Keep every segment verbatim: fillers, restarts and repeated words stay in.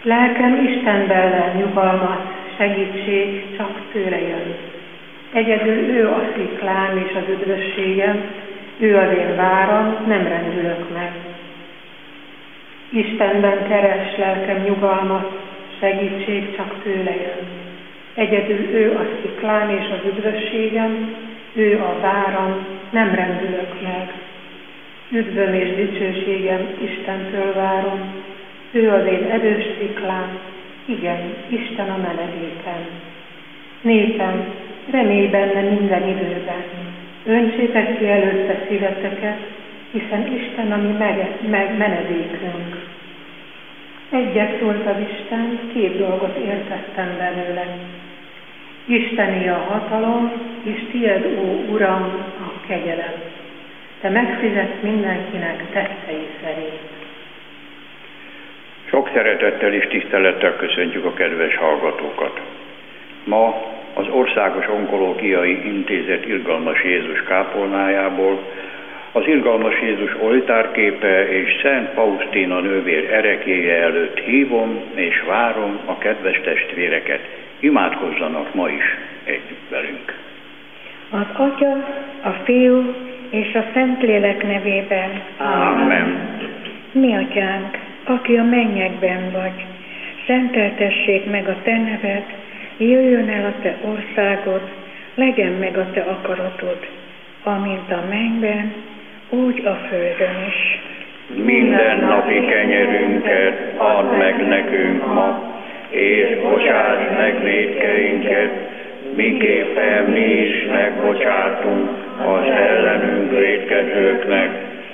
Lelkem Istenben lel nyugalmat, segítség csak tőle jön. Egyedül ő a sziklám és az üdvösségem, ő az én váram, nem rendülök meg. Istenben keres lelkem nyugalmat, segítség csak tőle jön. Egyedül ő a sziklám és az üdvösségem, ő a váram, nem rendülök meg. Üdvöm és dicsőségem Istentől várom, ő az én erős sziklám, igen, Isten a menedékem. Népem, remélj benne minden időben, öntsétek ki előtte szíveteket, hiszen Isten a mi meg, meg menedékünk. Egyet szólt az Isten, két dolgot értettem belőle. Isteni a hatalom, és tied, ó Uram, a kegyelem. Te megfizetsz mindenkinek tettei szerint. Sok szeretettel és tisztelettel köszöntjük a kedves hallgatókat. Ma az Országos Onkológiai Intézet Irgalmas Jézus kápolnájából az Irgalmas Jézus oltárképe és Szent Faustina nővér ereklyéje előtt hívom és várom a kedves testvéreket. Imádkozzanak ma is együtt velünk. Az Atya, a Fiú és a Szentlélek nevében. Amen. Mi Atyánk, aki a mennyekben vagy, szenteltessék meg a Te neved, jöjjön el a Te országod, legyen meg a Te akaratod, amint a mennyben, úgy a földön is. Minden napi kenyerünket add meg nekünk ma, és bocsáss meg vétkeinket, miképpen mi is megbocsátunk az ellenünk vétkezőknek,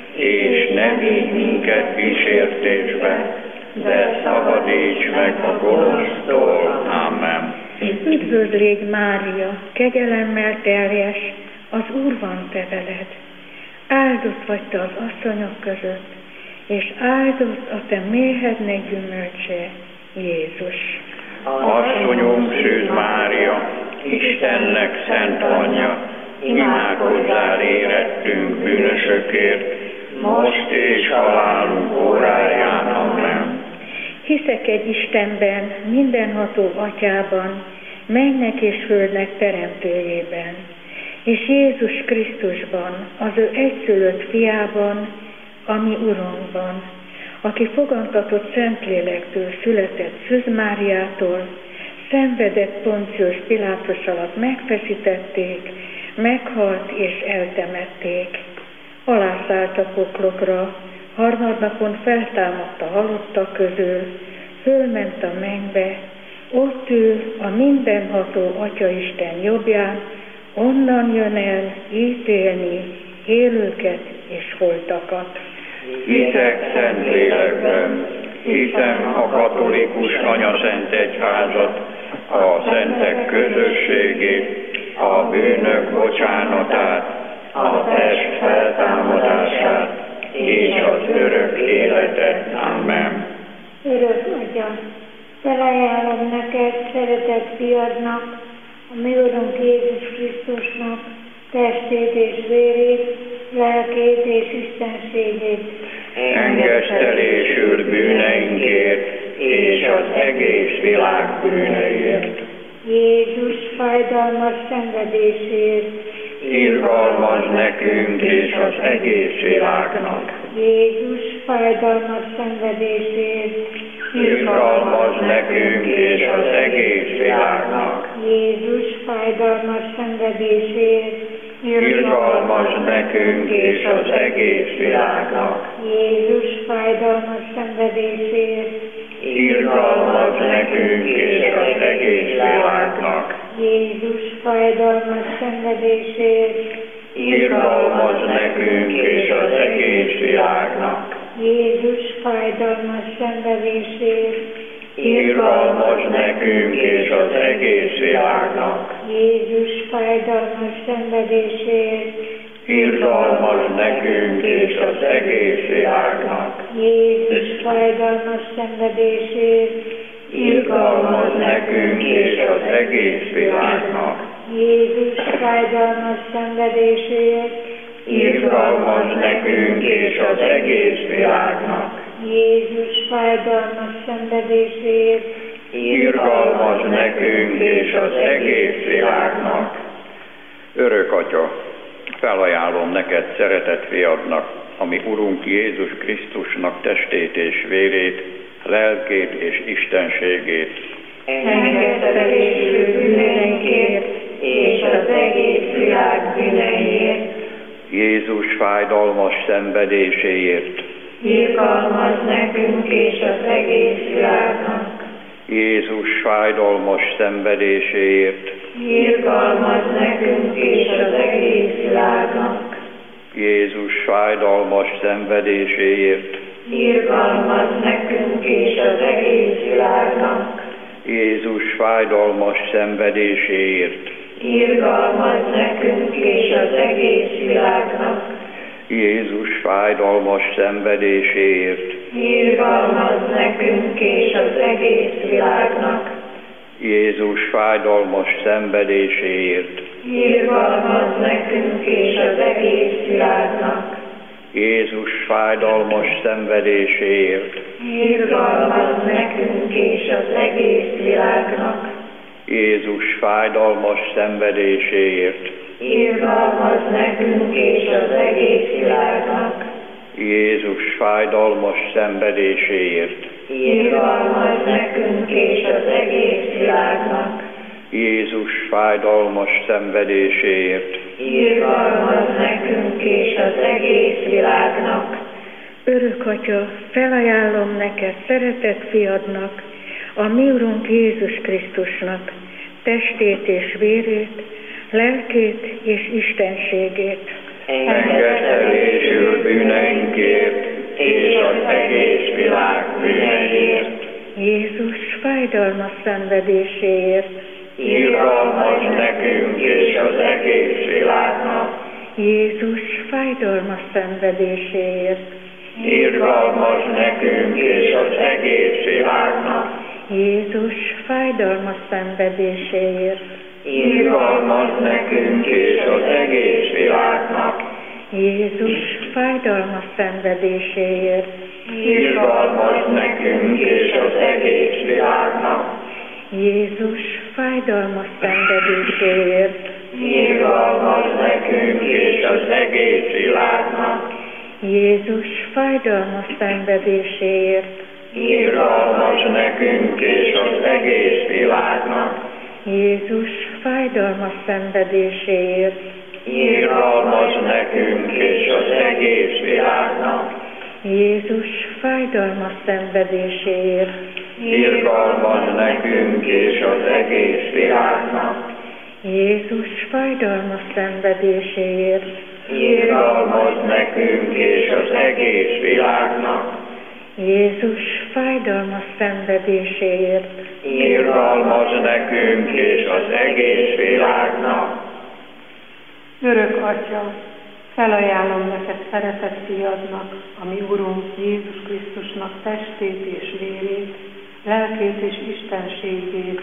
és ne vigy minket kísértésbe, de szabadíts meg a gonosztól. Amen. Üdvözlégy Mária, kegyelemmel teljes, az Úr van te veled. Áldott vagy te az asszonyok között, és áldott a te méhednek gyümölcse, Jézus. Asszonyunk Szűz Mária, Istennek szent anyja, imádkozzál érettünk bűnösökért, most és halálunk óráján. Amen. Hiszek egy Istenben, mindenható Atyában, mennek és földnek teremtőjében, és Jézus Krisztusban, az ő egyszülött fiában, a mi Urunkban, aki fogantatott Szentlélektől született Szűz Máriától, szenvedett Poncius Pilátus alatt megfeszítették, meghalt és eltemették. Alászállt a poklokra, harmadnapon feltámadt a halottak közül, fölment a mennybe, ott ül a mindenható Atyaisten jobbján, onnan jön el ítélni élőket és holtakat. Hiszek Szentlélekben, hiszem a katolikus anyaszent egyházat, a szentek közösségét, a bűnök bocsánatát, a test feltámadását és az örök életet. Amen. Örök Atya, felajánlom neked, szeretett fiadnak, a mi Urunk Jézus Krisztusnak, testét és vérét, lelkét és istenségét. Engesztelésül bűneinkért és az egész világ bűneiért. Jézus fájdalmas szenvedésért. Irgalmaz nekünk és az egész világnak. Jézus fájdalmas szenvedésért. Irgalmaz nekünk és az egész világnak. Jézus fájdalmas szenvedésért. Irgalmaz nekünk és az egész világnak. Jézus fájdalmas szenvedésért. Irgalmaz nekünk és az egész világnak. Jézus fájdalmas szenvedésért. Irgalmaz nekünk és az egész világnak. Jézus fájdalmas szenvedésért. Irgalmaz nekünk és az egész világnak. Jézus fájdalmas szenvedésért. Irgalmaz nekünk és az egész világnak. Jézus fájdalmas szenvedésért. Irgalmaz nekünk és az egész világnak. Jézus fájdalmas szenvedésért. Irgalmaz nekünk és az egész világnak. Jézus fájdalmas szenvedéséért, irgalmaz nekünk és az egész világnak. Örök Atya, felajánlom neked szeretett fiadnak, ami Urunk Jézus Krisztusnak testét és vérét, lelkét és istenségét, engedelésű bűneinkért és az egész világ bűneiért, Jézus fájdalmas szenvedéséért, irgalmaz nekünk és az egész világnak, Jézus fájdalmas szenvedéséért, irgalmaz nekünk és az egész világnak, Jézus fájdalmas szenvedéséért, irgalmaz nekünk és az egész világnak, Jézus fájdalmas szenvedéséért, irgalmaz nekünk és az egész világnak, Jézus fájdalmas szenvedéséért, irgalmaz nekünk és az egész világnak, Jézus fájdalmas szenvedéséért, irgalmaz nekünk és az egész világnak, Jézus fájdalmas szenvedéséért, irgalmaz nekünk és az egész világnak, Jézus fájdalmas szenvedéséért, irgalmaz nekünk és az egész világnak, Jézus fájdalmas szenvedéséért, irgalmaz nekünk és az egész világnak, Jézus fájdalmas szenvedéséért, irgalmaz nekünk és az egész világnak. Örök Atya, felajánlom neked szeretett fiadnak, a mi Urunk Jézus Krisztusnak testét és vérét, lelkét és istenségét, engedelésül bűneinkért és az egész világ bűneiért, Jézus fájdalmas szenvedéséért, irgalmaz nekünk és az egész világnak, Jézus fájdalmas szenvedéséért, irgalmaz nekünk és az egész világnak, Jézus fájdalmas szenvedéséért, irgalmaz nekünk és az egész világnak, Jézus fájdalmas szenvedéséért, irgalmaz nekünk és az egész világnak, Jézus fájdalmas szenvedéséért, irgalmaz nekünk és az egész világnak, Jézus fájdalmas szenvedéséért, irgalmaz nekünk és az egész világnak, Jézus fájdalmas szenvedéséért, irgalmaz nekünk és az egész világnak, Jézus fájdalmas szenvedéséért, irgalmaz nekünk és az egész világnak, Jézus fájdalmas szenvedéséért, irgalmaz nekünk és az egész világnak, Jézus fájdalmas szenvedéséért, irgalmaz nekünk és az egész világnak. Örök Atya, felajánlom neked szeretett fiadnak, ami Urunk Jézus Krisztusnak testét és vérét, lelkét és istenségét,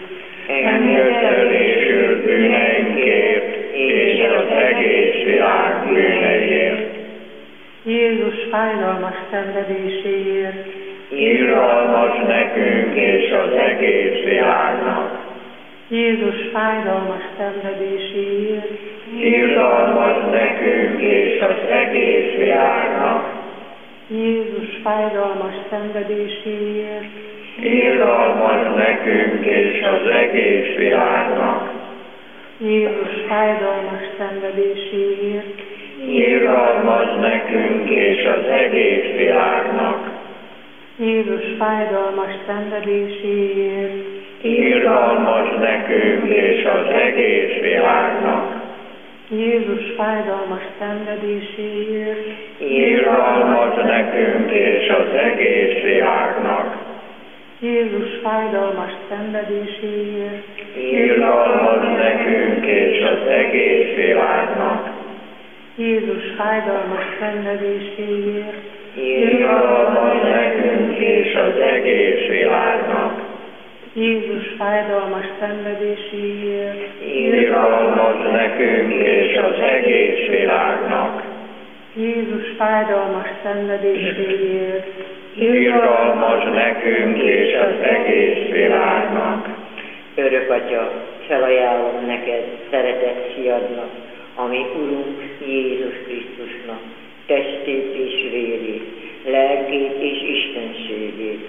engedelésül bűneinkért és az egész világ bűneiért, Jézus fájdalmas szenvedéséért, irgalmaz nekünk és az egész világnak, Jézus fájdalmas szenvedéséért, irgalmaz nekünk és az egész világnak, Jézus fájdalmas szenvedéséért, irgalmaz nekünk és az egész világnak, Jézus fájdalmas szenvedéséért, irgalmaz nekünk és az egész világnak, Jézus fájdalmas szenvedéséért, irgalmaz nekünk és az egész világnak, Jézus fájdalmas szenvedéséért, irgalmaz nekünk és az egész világnak, Jézus fájdalmas szenvedéséért, irgalmaz nekünk és az egész világnak, Jézus fájdalmas szenvedéséért, irgalmaz nekünk és az egész világnak, Jézus fájdalmas szenvedéséért, irgalmaz nekünk és az egész világnak, Jézus fájdalmas szenvedéséért, irgalmaz nekünk és az egész világnak. Örök Atya, felajánlom neked szeretett fiadnak, ami Urunk Jézus Krisztusnak, testét és vérét, lelkét és istenségét.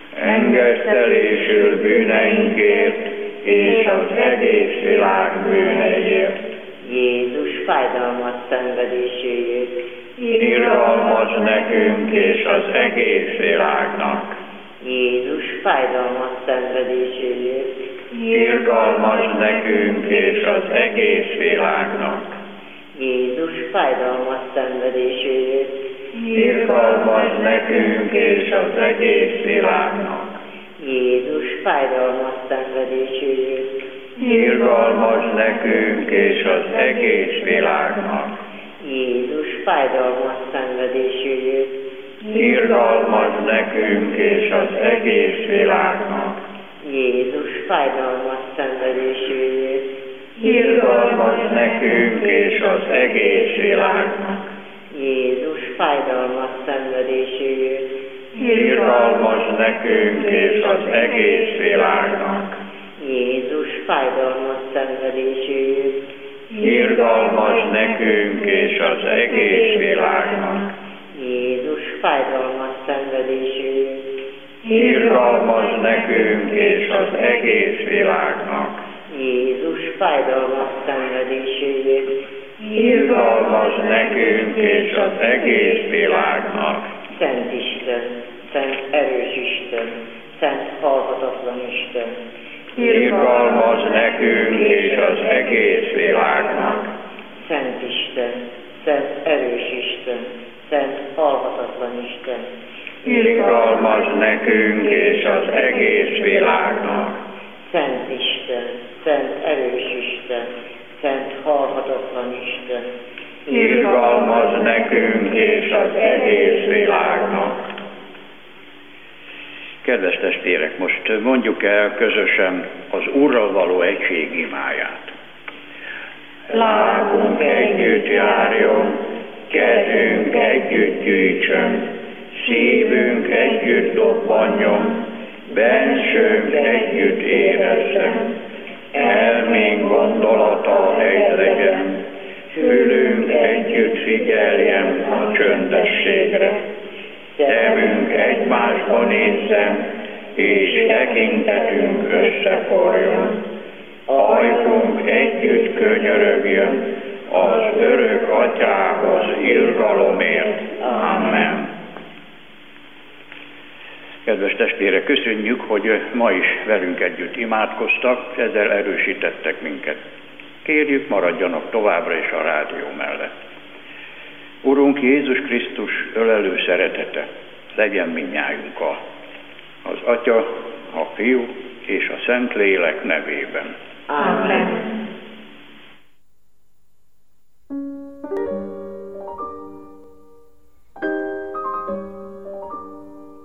Engesztelésül bűneinkért és az egész világ bűneiért. Jézus fájdalmat szenvedéséért. Irgalmaz nekünk és az egész világnak. Jézus fájdalmat szenvedéséért. Irgalmaz nekünk és az egész világnak. Jézus fájdalmat szenvedéséért. Irgalmaz nekünk és az egész világnak. Jézus fájdalmat szenvedéséért. Irgalmaz nekünk és az egész világnak. Jézus fájdalmat szenvedéséért. Irgalmaz nekünk és az egész világnak. Jézus fájdalmat szenvedéséért. Irgalmaz nekünk és az egész világnak. Jézus fájdalmat szenvedéséért. Irgalmaz nekünk és az egész világnak. Jézus fájdalmat szenvedéséért. Irgalmaz nekünk és az egész világnak. Jézus fájdalmat szenvedéséért. Irgalmaz nekünk és az egész világnak. Jézus fájdalmat szenvedéséért. Irgalmaz nekünk és az egész világnak. Szent Isten, Szent erős Isten, Szent halhatatlan Isten. Irgalmaz nekünk és az egész világnak. Szent Isten, Szent erős Isten, Szent halhatatlan Isten. Irgalmaz nekünk és az egész világnak. Szent Isten, Szent erős Isten, Szent halhatatlan Isten. Irgalmaz nekünk és az egész világnak. Kedves testvérek, most mondjuk el közösen az Úrral való egység imáját. Lábunk együtt járjon, kezünk együtt gyűjtsön, szívünk együtt dobbanjon, bensőnk együtt érezzen, elménk gondolata egy legyen, fülünk együtt figyeljen a csöndességre, szemünk egymásba nézzen, és tekintetünk összeforjon, ajkunk együtt könyörögjön az örök Atyához irgalomért. Amen. Kedves testvérek, köszönjük, hogy ma is velünk együtt imádkoztak, ezzel erősítettek minket. Kérjük, maradjanak továbbra is a rádió mellett. Urunk Jézus Krisztus ölelő szeretete legyen mindnyájunkkal. Az Atya, a Fiú és a Szentlélek nevében. Amen.